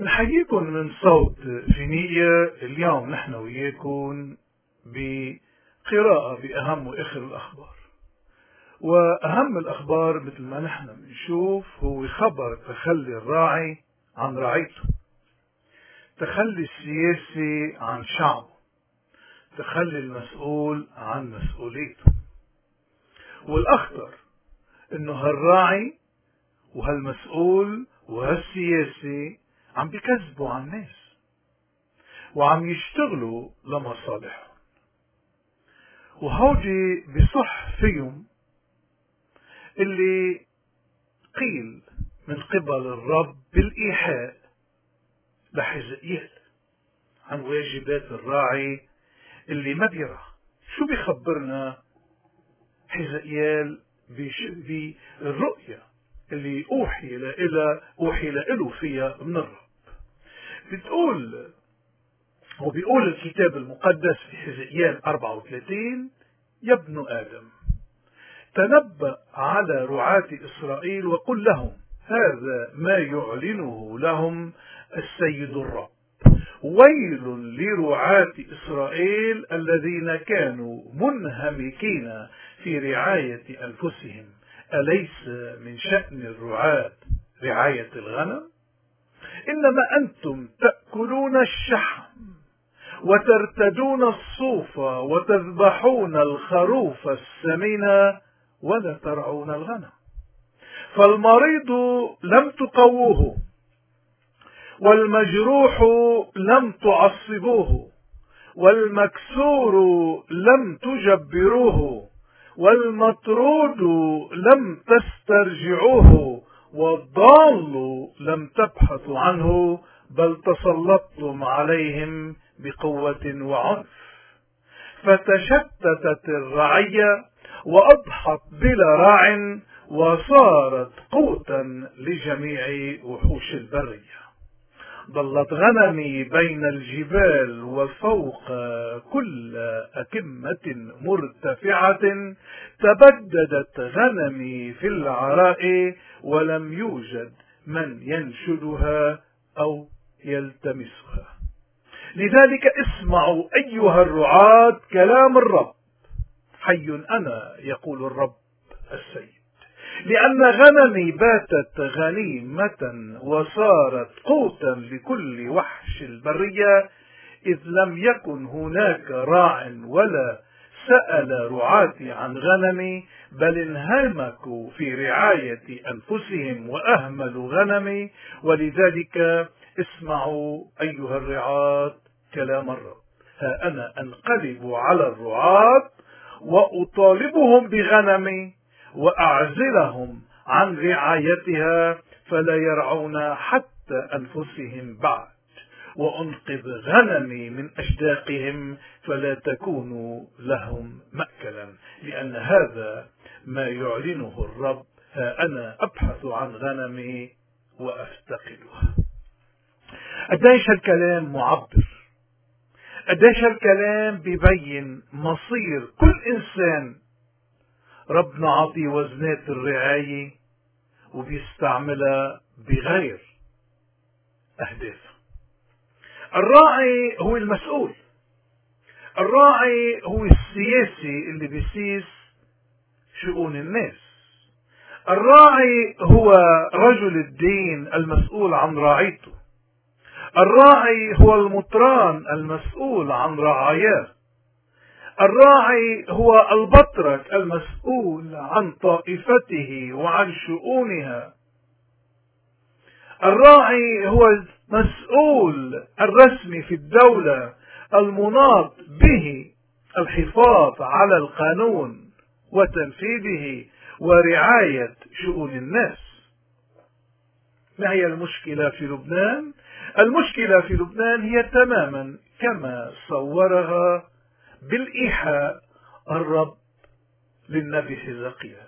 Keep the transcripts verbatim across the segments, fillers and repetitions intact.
نحييكم من صوت فينيقيا. اليوم نحن وياكم بقراءة بأهم وآخر الأخبار. وأهم الأخبار مثل ما نحن بنشوف هو خبر تخلي الراعي عن رعيته، تخلي السياسي عن شعبه، تخلي المسؤول عن مسؤوليته. والأخطر إنه هالراعي وهالمسؤول وهالسياسي عم بيكذبوا على الناس وعم يشتغلوا لمصالحهم، وهودي بصح فيهم اللي قيل من قبل الرب بالإيحاء لحزقيال عن واجبات الراعي اللي ما بيرعى. شو بيخبرنا حزقيال بالرؤية اللي أوحي إلى أوحي له فيها من الرب؟ بتقول وبيقول الكتاب المقدس في حزقيال أربعة وثلاثين: يا ابن آدم، تنبأ على رعاة إسرائيل وقل لهم هذا ما يعلنه لهم السيد الرب: ويل لرعاة إسرائيل الذين كانوا منهمكين في رعاية أنفسهم، أليس من شأن الرعاة رعاية الغنم؟ إنما أنتم تأكلون الشحم وترتدون الصوف وتذبحون الخروف السمين ولا ترعون الغنم. فالمريض لم تقووه، والمجروح لم تعصبوه، والمكسور لم تجبروه، والمطرود لم تسترجعوه، والضال لم تبحثوا عنه، بل تسلطتم عليهم بقوة وعنف. فتشتتت الرعية وأضحت بلا راع، وصارت قوتا لجميع وحوش البرية. ضلت غنمي بين الجبال وفوق كل أكمة مرتفعة، تبددت غنمي في العراء، ولم يوجد من ينشدها أو يلتمسها. لذلك اسمعوا أيها الرعاة كلام الرب: حي أنا يقول الرب السيد، لأن غنمي باتت غنيمة وصارت قوتا لكل وحش البرية، إذ لم يكن هناك راع ولا سأل رعاتي عن غنمي، بل انهمكوا في رعاية أنفسهم وأهملوا غنمي. ولذلك اسمعوا أيها الرعاة كلام الرب: ها أنا أنقلب على الرعاة وأطالبهم بغنمي وأعزلهم عن رعايتها، فلا يرعون حتى أنفسهم بعد، وأنقذ غنمي من أشداقهم فلا تكونوا لهم مأكلا، لأن هذا ما يعلنه الرب: ها أنا أبحث عن غنمي وأفتقدها. قديش الكلام معبر، قديش الكلام بيبين مصير كل إنسان ربنا عطي وزنات الرعاية وبيستعملها بغير أهدافه. الراعي هو المسؤول، الراعي هو السياسي اللي بيسيس شؤون الناس، الراعي هو رجل الدين المسؤول عن رعيته، الراعي هو المطران المسؤول عن رعاياه، الراعي هو البطرك المسؤول عن طائفته وعن شؤونها، الراعي هو المسؤول الرسمي في الدولة المناط به الحفاظ على القانون وتنفيذه ورعاية شؤون الناس. ما هي المشكلة في لبنان؟ المشكلة في لبنان هي تماما كما صورها بالإيحاء الرب للنبي حزقيال: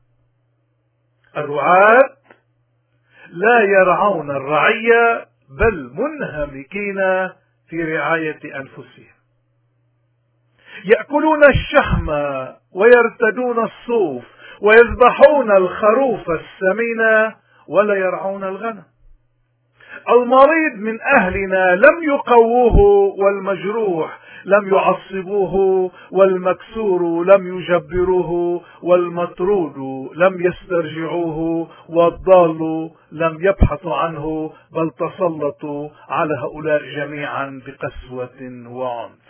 الرعاة لا يرعون الرعية بل منهمكين في رعاية أنفسهم، يأكلون الشحم ويرتدون الصوف ويذبحون الخروف السمين ولا يرعون الغنم. المريض من أهلنا لم يقووه، والمجروح لم يعصبوه، والمكسور لم يجبروه، والمطرود لم يسترجعوه، والضال لم يبحثوا عنه، بل تسلطوا على هؤلاء جميعا بقسوة وعنف.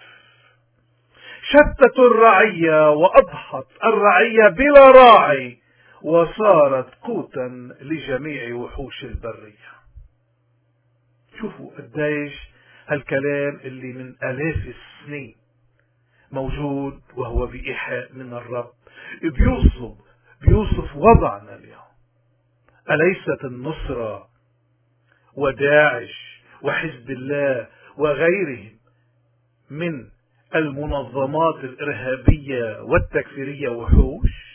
شتتوا الرعية وأضحت الرعية بلا راعي، وصارت قوتا لجميع وحوش البرية. شوفوا قديش هالكلام اللي من آلاف السنين موجود وهو بإيحاء من الرب بيوصف بيوصف وضعنا اليوم. أليست النصرة وداعش وحزب الله وغيرهم من المنظمات الإرهابية والتكفيرية وحوش؟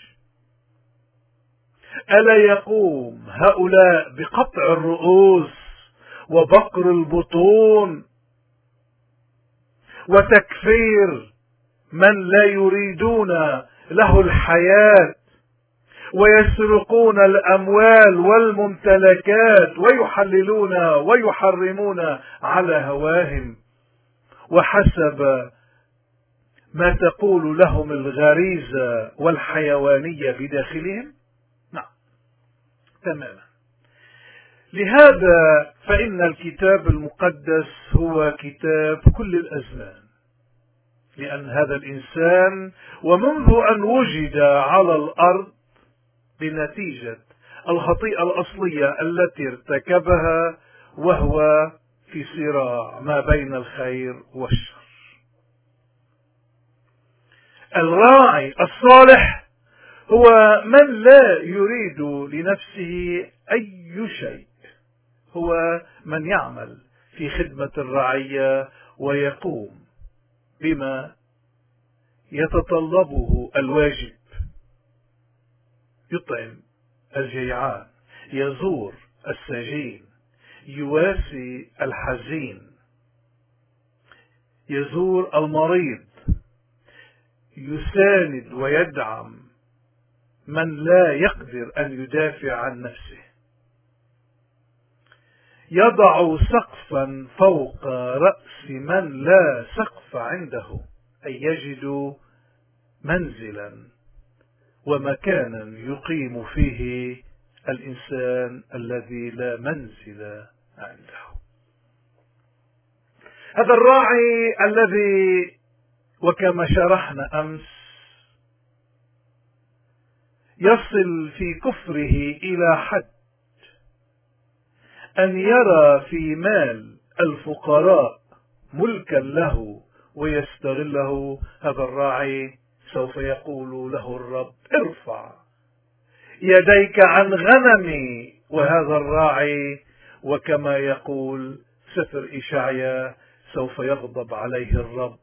ألا يقوم هؤلاء بقطع الرؤوس وبقر البطون وتكفير من لا يريدون له الحياة، ويسرقون الأموال والممتلكات، ويحللون ويحرمون على هواهم وحسب ما تقول لهم الغريزة والحيوانية بداخلهم؟ نعم تماما. لهذا فإن الكتاب المقدس هو كتاب كل الأزمان، لأن هذا الإنسان ومنذ أن وجد على الأرض بنتيجة الخطيئة الأصلية التي ارتكبها، وهو في صراع ما بين الخير والشر. الراعي الصالح هو من لا يريد لنفسه أي شيء، هو من يعمل في خدمة الرعية ويقوم بما يتطلبه الواجب: يطعم الجيعان، يزور السجين، يواسي الحزين، يزور المريض، يساند ويدعم من لا يقدر أن يدافع عن نفسه، يضع سقفا فوق رأس من لا سقف عنده، أي يجد منزلا ومكانا يقيم فيه الإنسان الذي لا منزل عنده. هذا الراعي الذي وكما شرحنا أمس يصل في كفره إلى حد أن يرى في مال الفقراء ملكا له ويستغله، هذا الراعي سوف يقول له الرب: ارفع يديك عن غنمي. وهذا الراعي وكما يقول سفر إشعياء سوف يغضب عليه الرب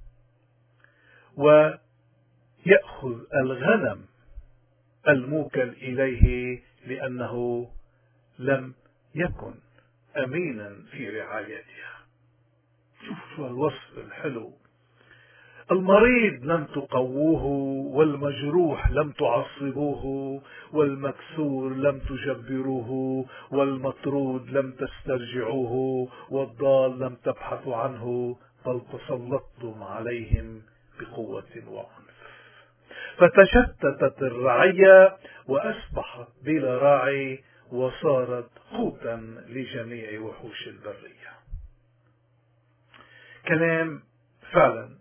ويأخذ الغنم الموكل إليه لأنه لم يكن أمينا في رعايتها. شوفوا الوصف الحلو: المريض لم تقووه، والمجروح لم تعصبوه، والمكسور لم تجبروه، والمطرود لم تسترجعوه، والضال لم تبحثوا عنه، بل تسلطتم عليهم بقوة وعنف. فتشتتت الرعية وأصبحت بلا راعي، وصارت قوتا لجميع وحوش البرية. كلام فعلا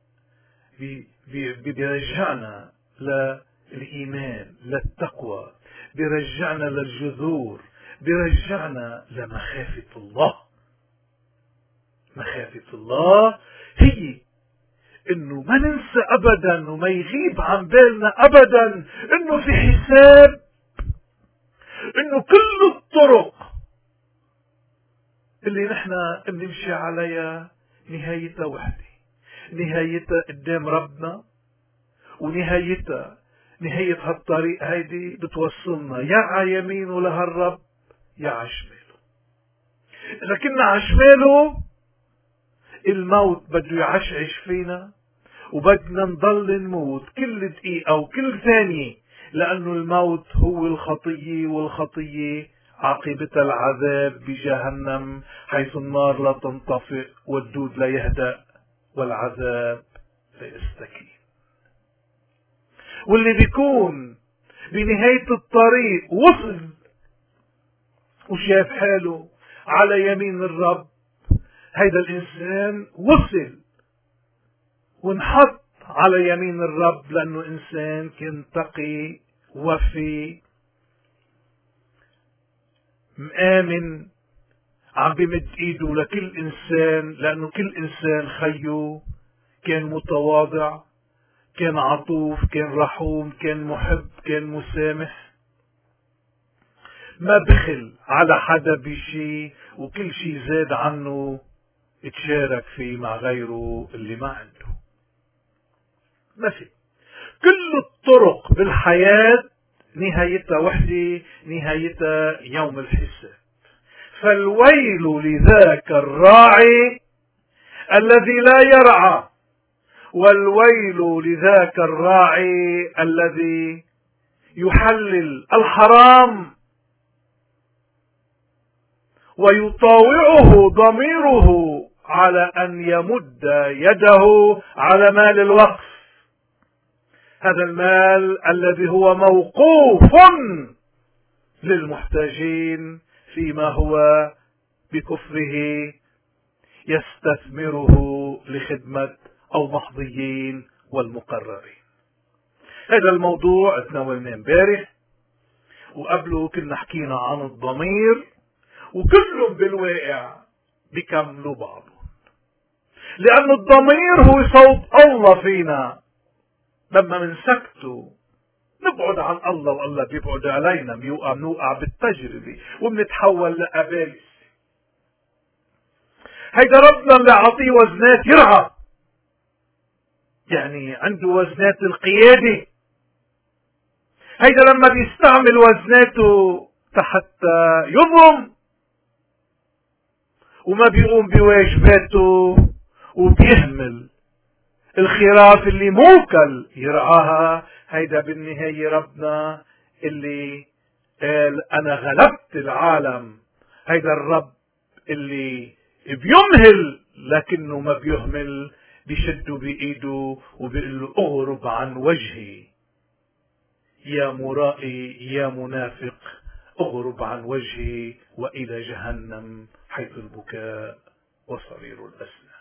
بيرجعنا للإيمان، للتقوى، بيرجعنا للجذور، بيرجعنا لمخافة الله. مخافة الله هي انه ما ننسى ابدا وما يغيب عن بالنا ابدا انه في حساب، انه كل الطرق اللي نحن بنمشي عليها نهايتها وحده، نهايتها قدام ربنا، ونهايتها نهاية هالطريق هيدي بتوصلنا يا على يمينه لهالرب يا على شماله. إذا كنا على شماله الموت بده يعشعش فينا، وبدنا نضل نموت كل دقيقة وكل ثانية، لأنه الموت هو الخطية والخطية عاقبة العذاب بجهنم، حيث النار لا تنطفئ والدود لا يهدأ والعذاب لا يستكين. واللي بيكون بنهاية الطريق وصل وشاف حاله على يمين الرب، هيدا الإنسان وصل ونحط على يمين الرب لأنه إنسان كان تقي وفي مآمن، عم بمد ايده لكل إنسان، لأنه كل إنسان خيو كان متواضع، كان عطوف، كان رحوم، كان محب، كان مسامح، ما بخل على حدا بشي، وكل شي زاد عنه اتشارك فيه مع غيره اللي ما عنده. ما في. كل الطرق بالحياة نهايتها وحدة، نهايتها يوم الحساب. فالويل لذاك الراعي الذي لا يرعى، والويل لذاك الراعي الذي يحلل الحرام ويطاوعه ضميره على أن يمد يده على مال الوقف، هذا المال الذي هو موقوف للمحتاجين، فيما هو بكفره يستثمره لخدمة أو محظيين والمقررين. هذا الموضوع تناولناه امبارح، وقبله كنا حكينا عن الضمير، وكلهم بالواقع بيكملوا بعضهم، لأن الضمير هو صوت الله فينا. لما منسكته نبعد عن الله والله بيبعد علينا، بيوقع بنوقع بالتجربة وبنتحول لأبالس. هيدا ربنا اللي عطيه وزنات يرعى، يعني عنده وزنات القيادة. هيدا لما بيستعمل وزناته حتى يظلم وما بيقوم بواجباته وبيهمل الخراف اللي موكل يرعاها، هيدا بالنهاية ربنا اللي قال أنا غلبت العالم. هيدا الرب اللي بيمهل لكنه ما بيهمل، بيشده بإيده وبيقول له اغرب عن وجهي يا مرائي يا منافق، اغرب عن وجهي وإلى جهنم حيث البكاء وصرير الأسنان.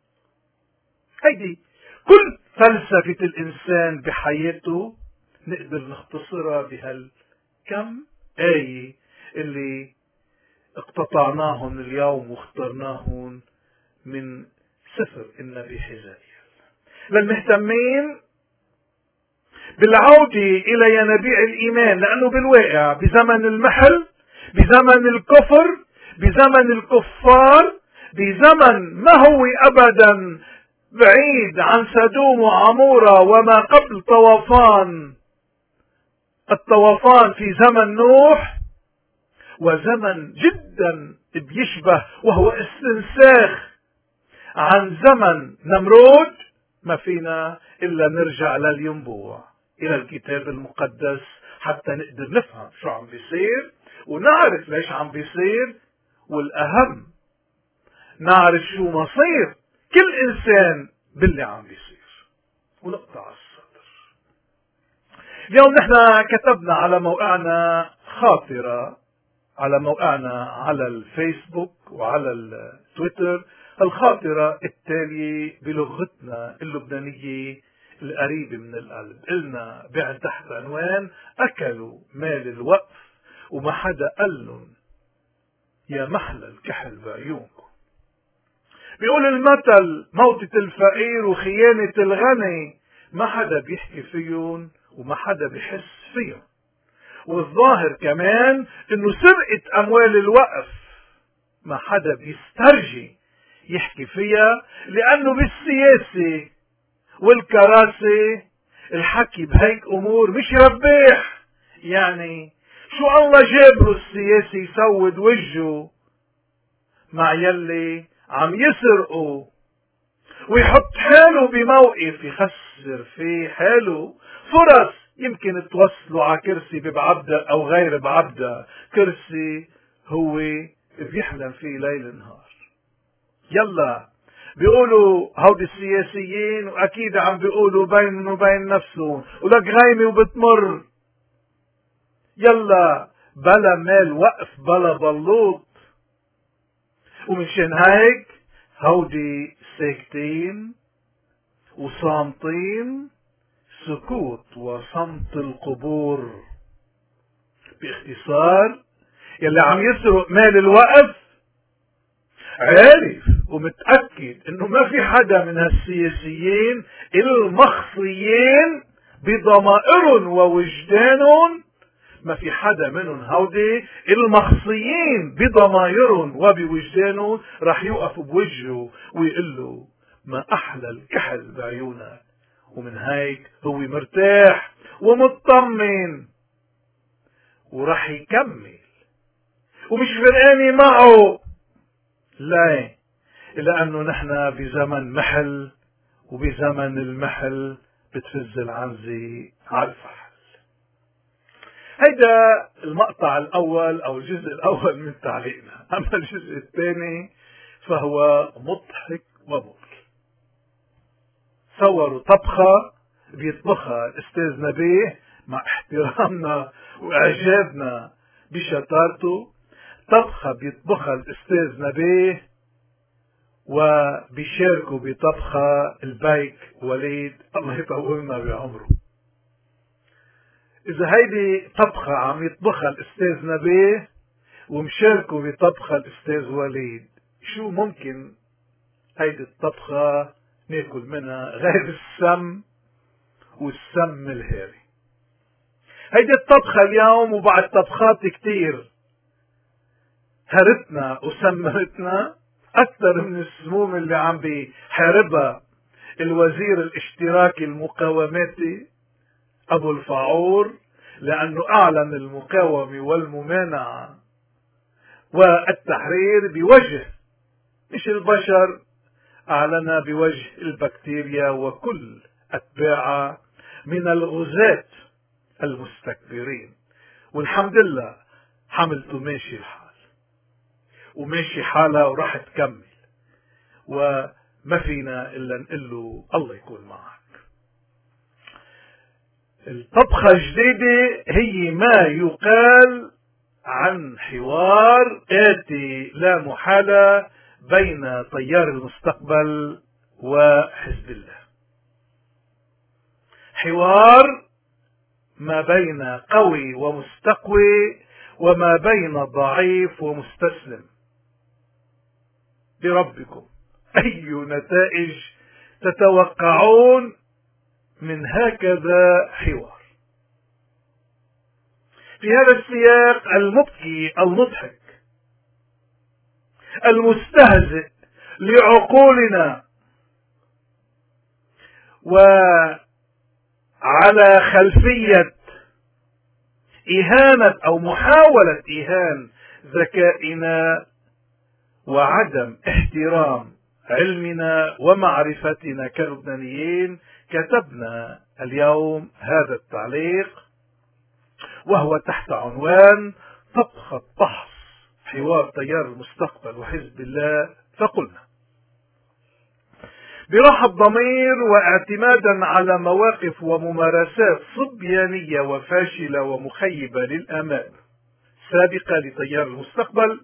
هيدي كل فلسفة الإنسان بحياته نقدر نختصرها بهالكم آية اللي اقتطعناهم اليوم واخترناهم من سفر النبي حزقيال للمهتمين بالعودة إلى ينابيع الإيمان، لأنه بالواقع بزمن المحل، بزمن الكفر، بزمن الكفار، بزمن ما هو أبدا بعيد عن سدوم وعمورة وما قبل طوفان الطوفان في زمن نوح، وزمن جدا بيشبه وهو استنساخ عن زمن نمرود، ما فينا إلا نرجع للينبوع إلى الكتاب المقدس حتى نقدر نفهم شو عم بيصير ونعرف ليش عم بيصير، والأهم نعرف شو مصير كل إنسان باللي عم بيصير ونقطع الصدر. اليوم نحن كتبنا على موقعنا خاطرة، على موقعنا على الفيسبوك وعلى التويتر، الخاطرة التالية بلغتنا اللبنانية القريبة من القلب. قلنا بعد تحت عنوان أكلوا مال الوقف وما حدا قال لهم يا محلى الكحل بعيونكم. بيقول المثل موتة الفقير وخيانة الغني ما حدا بيحكي فيهم وما حدا بيحس فيهم. والظاهر كمان انه سرقة اموال الوقف ما حدا بيسترجي يحكي فيها، لانه بالسياسة والكراسة الحكي بهيك امور مش رباح. يعني شو الله جاب له السياسي يسود وجهه مع يلي عم يسرقوا ويحط حاله بموقف يخسر فيه حاله فرص يمكن توصلوا على كرسي ببعبدة أو غير بعبدة، كرسي هو بيحلم فيه ليل نهار. يلا بيقولوا هودي السياسيين وأكيد عم بيقولوا بينهم وبين نفسهم ولك غيمة وبتمر. يلا بلا مال وقف بلا بلوط. ومنشان هيك هودي ساكتين وصامتين، سكوت وصمت القبور. باختصار يلي عم يسرق مال الوقف عارف ومتأكد انه ما في حدا من هالسياسيين المخصيين بضمائرهم ووجدانهم، ما في حدا منهم هودي المخصيين بضمائرهم وبوجدانهم راح يوقف بوجهه ويقول له ما احلى الكحل بعيونك. ومن هيك هو مرتاح ومطمن وراح يكمل ومش فرقاني معه. لا، لأنه نحن بزمن محل، وبزمن المحل بتفز العنزة على الفحل. هيدا المقطع الأول أو الجزء الأول من تعليقنا. أما الجزء الثاني فهو مضحك ومبكي. صوروا طبخة بيطبخها الأستاذ نبيه مع احترامنا وإعجابنا بشطارته، طبخة بيطبخها الأستاذ نبيه وبيشاركوا بطبخة البيك وليد الله يطولنا بعمره. إذا هيدي طبخة عم يطبخها الأستاذ نبيه ومشاركوا بطبخة الأستاذ وليد، شو ممكن هيدي الطبخة ناكل منها غير السم والسم الهاري؟ هيدي الطبخة اليوم وبعد طبخات كتير هرتنا وسمرتنا أكثر من السموم اللي عم بيحاربها الوزير الاشتراكي المقاوماتي أبو الفاعور، لأنه أعلن المقاومة والممانعة والتحرير بوجه مش البشر، أعلن بوجه البكتيريا وكل أتباعها من الغزاة المستكبرين. والحمد لله حملته ماشي الحال وماشي حالها وراح تكمل، وما فينا إلا نقول له الله يكون معك. الطبخة الجديدة هي ما يقال عن حوار آتي لا محالة بين تيار المستقبل وحزب الله. حوار ما بين قوي ومستقوي وما بين ضعيف ومستسلم. بربكم أي نتائج تتوقعون من هكذا حوار؟ في هذا السياق المبكي المضحك المستهزئ لعقولنا، وعلى خلفية إهانة أو محاولة إهانة ذكائنا وعدم احترام علمنا ومعرفتنا كلبنانيين، كتبنا اليوم هذا التعليق وهو تحت عنوان طبخة طحس حوار تيار المستقبل وحزب الله. فقلنا براحة ضمير واعتمادا على مواقف وممارسات صبيانية وفاشلة ومخيبة للآمال سابقة لتيار المستقبل،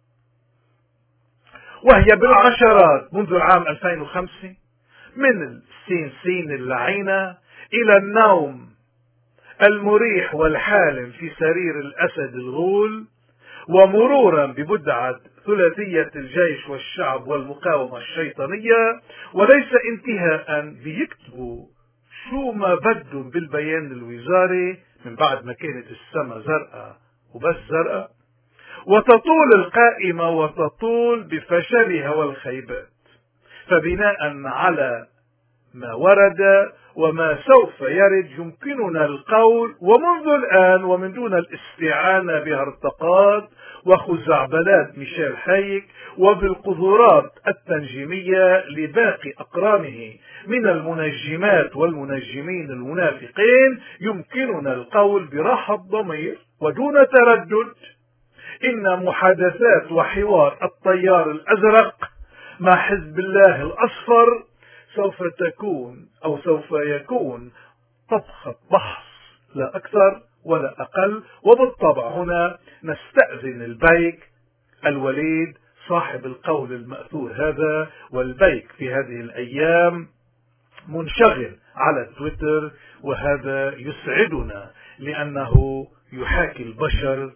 وهي بالعشرات منذ العام ألفين وخمسة، من السين سين اللعينة إلى النوم المريح والحالم في سرير الأسد الغول، ومرورا ببدعة ثلاثية الجيش والشعب والمقاومة الشيطانية، وليس انتهاء بيكتبوا شو ما بدهم بالبيان الوزاري من بعد ما كانت السما زرقاء وبس زرقاء، وتطول القائمة وتطول بفشلها والخيبات. فبناء على ما ورد وما سوف يرد يمكننا القول ومنذ الآن ومن دون الاستعانة بهرطقات وخزعبلات ميشيل حايك وبالقدرات التنجيمية لباقي أقرانه من المنجمات والمنجمين المنافقين، يمكننا القول براحة ضمير ودون تردد إن محادثات وحوار التيار الأزرق مع حزب الله الأصفر سوف تكون أو سوف يكون طبخة بحث لا أكثر ولا أقل. وبالطبع هنا نستأذن البيك الوليد صاحب القول المأثور هذا، والبيك في هذه الأيام منشغل على تويتر، وهذا يسعدنا لأنه يحاكي البشر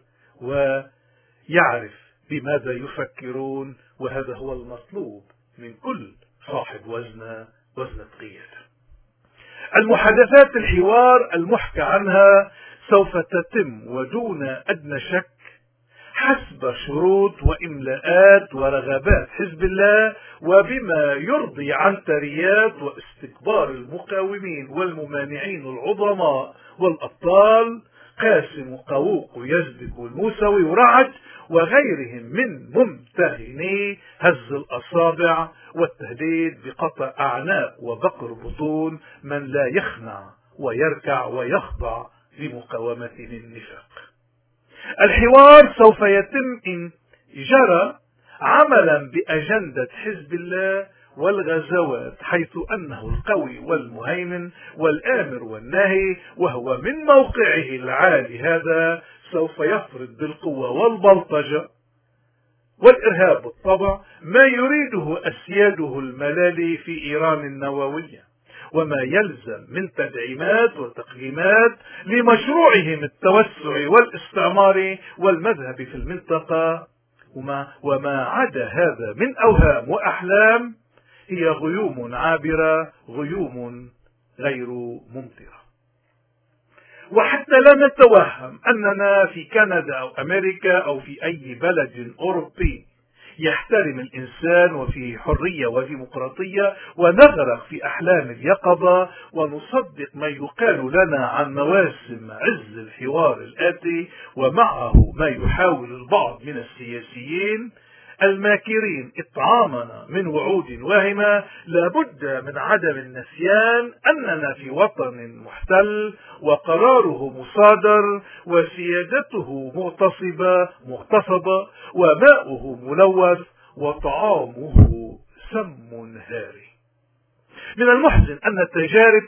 ويعرف بماذا يفكرون، وهذا هو المطلوب من كل صاحب وزنة وزنة قيادة. المحادثات الحوار المحكى عنها سوف تتم ودون أدنى شك حسب شروط وإملاءات ورغبات حزب الله، وبما يرضي عنتريات واستكبار المقاومين والممانعين العظماء والأبطال قاسم وقووق ويزدك والموسوي ورعد وغيرهم من ممتهني هز الأصابع والتهديد بقطع أعناق وبقر بطون من لا يخنع ويركع ويخضع لمقاومتهم النفاق. الحوار سوف يتم إن جرى عملا بأجندة حزب الله والغزوات، حيث أنه القوي والمهيمن والآمر والناهي، وهو من موقعه العالي هذا سوف يفرض بالقوة والبلطجة والإرهاب بالطبع ما يريده أسياده الملالي في إيران النووية، وما يلزم من تدعيمات وتقييمات لمشروعهم التوسعي والاستعماري والمذهبي في المنطقة، وما, وما عدا هذا من أوهام وأحلام هي غيوم عابرة، غيوم غير ممطرة. وحتى لا نتوهم أننا في كندا أو أمريكا أو في أي بلد أوروبي يحترم الإنسان وفيه حرية وديمقراطية ونغرق في أحلام اليقظة ونصدق ما يقال لنا عن مواسم عز الحوار الآتي، ومعه ما يحاول البعض من السياسيين الماكرين إطعامنا من وعود واهمة. لابد من عدم النسيان أننا في وطن محتل وقراره مصادر وسيادته مغتصبة مغتصبة وماؤه ملوث وطعامه سم هاري. من المحزن أن التجارب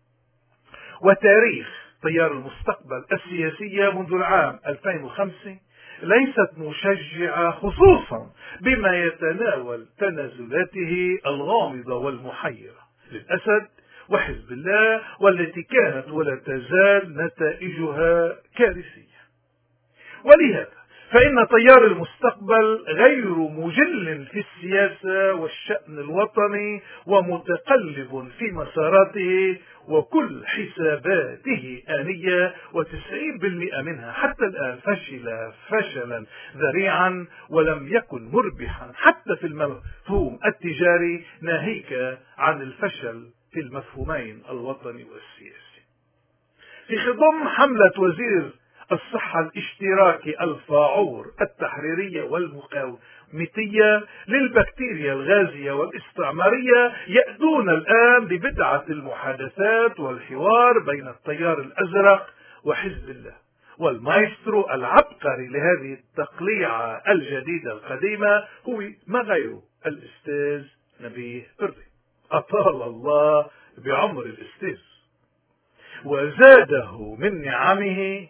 وتاريخ تيار المستقبل السياسية منذ العام ألفين وخمسة ليست مشجعة، خصوصا بما يتناول تنازلاته الغامضة والمحيرة للأسد وحزب الله، والتي كانت ولا تزال نتائجها كارثية. ولهذا فإن تيار المستقبل غير مجل في السياسة والشأن الوطني ومتقلب في مساراته، وكل حساباته آنية وتسعين بالمئة منها حتى الآن فشل فشلا ذريعا ولم يكن مربحا حتى في المفهوم التجاري، ناهيك عن الفشل في المفهومين الوطني والسياسي. في خضم حملة وزير الصحة الاشتراكي الفاعور التحريرية والمقاومتية للبكتيريا الغازية والاستعمارية، يأتون الآن ببدعة المحادثات والحوار بين التيار الأزرق وحزب الله. والمايسترو العبقري لهذه التقليعة الجديدة القديمة هو ما غيره الأستاذ نبيه بري، أطال الله بعمر الأستاذ وزاده من نعمه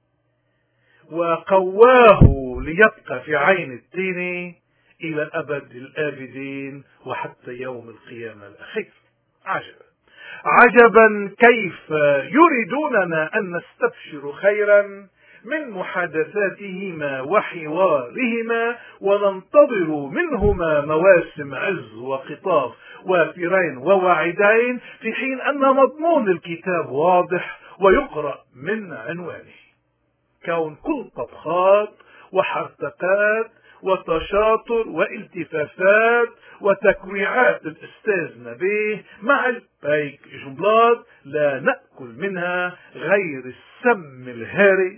وقواه ليبقى في عين التين إلى أبد الآبدين وحتى يوم القيامة الأخير. عجبا عجبا كيف يريدوننا أن نستبشر خيرا من محادثاتهما وحوارهما وننتظر منهما مواسم عز وخطاف وافرين وواعدين، في حين أن مضمون الكتاب واضح ويقرأ من عنوانه، كون كل طبخات وحرتقات وتشاطر والتفافات وتكويعات الأستاذ نبيه مع البيك جملات لا نأكل منها غير السم الهاري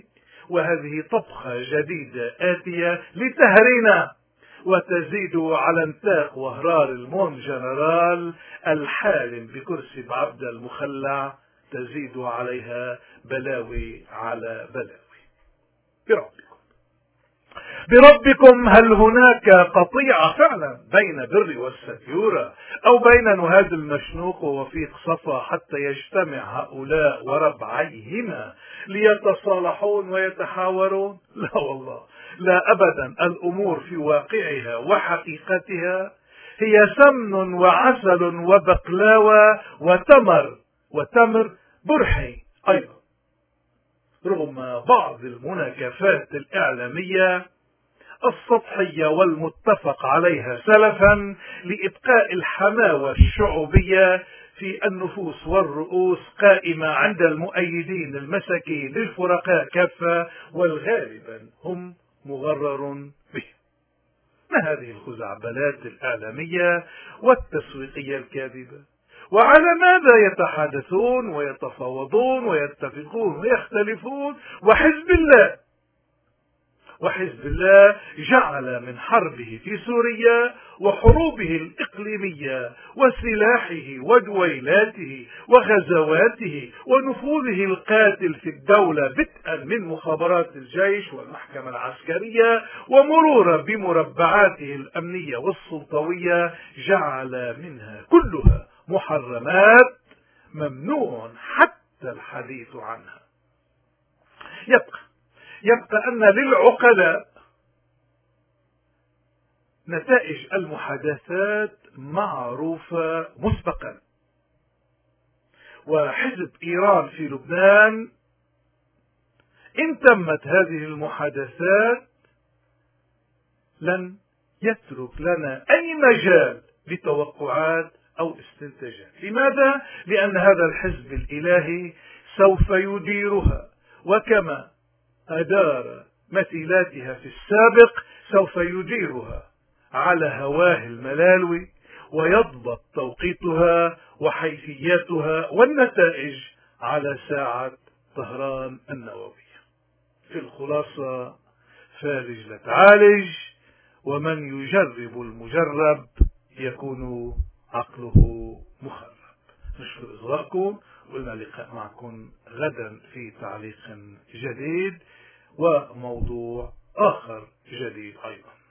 وهذه طبخة جديدة آتية لتهرنا وتزيد على انتاق وهرار المون جنرال الحالم بكرسي بعبد المخلع، تزيد عليها بلاوي على بلاوي. بربكم بربكم هل هناك قطيعة فعلا بين بر والسكيورة، أو بين نهاد المشنوق ووفيق صفا، حتى يجتمع هؤلاء وربعيهما ليتصالحون ويتحاورون؟ لا والله، لا أبدا. الأمور في واقعها وحقيقتها هي سمن وعسل وبقلاوة وتمر وتمر برحي أيضا، رغم بعض المناكفات الإعلامية السطحية والمتفق عليها سلفا لإبقاء الحماوة الشعوبية في النفوس والرؤوس قائمة عند المؤيدين المساكين للفرقاء كافة، والغالبا هم مغرر به. ما هذه الخزعبلات الإعلامية والتسويقية الكاذبة؟ وعلى ماذا يتحدثون ويتفاوضون ويتفقون ويختلفون؟ وحزب الله وحزب الله جعل من حربه في سوريا وحروبه الإقليمية وسلاحه ودويلاته وغزواته ونفوذه القاتل في الدولة، بدءا من مخابرات الجيش والمحكمة العسكرية ومرورا بمربعاته الأمنية والسلطوية، جعل منها كلها محرمات ممنوع حتى الحديث عنها. يبقى يبقى أن للعقلاء نتائج المحادثات معروفة مسبقا، وحزب إيران في لبنان إن تمت هذه المحادثات لن يترك لنا أي مجال لتوقعات أو استنتاجات. لماذا؟ لأن هذا الحزب الإلهي سوف يديرها، وكما أدار مثيلاتها في السابق سوف يديرها على هواه الملالوي، ويضبط توقيتها وحيثياتها والنتائج على ساعة طهران النووية. في الخلاصة، فارج لا تعالج، ومن يجرب المجرب يكون عقله مخرب. نشكر إصغائكم، ولنا لقاء معكم غدا في تعليق جديد وموضوع آخر جديد أيضا.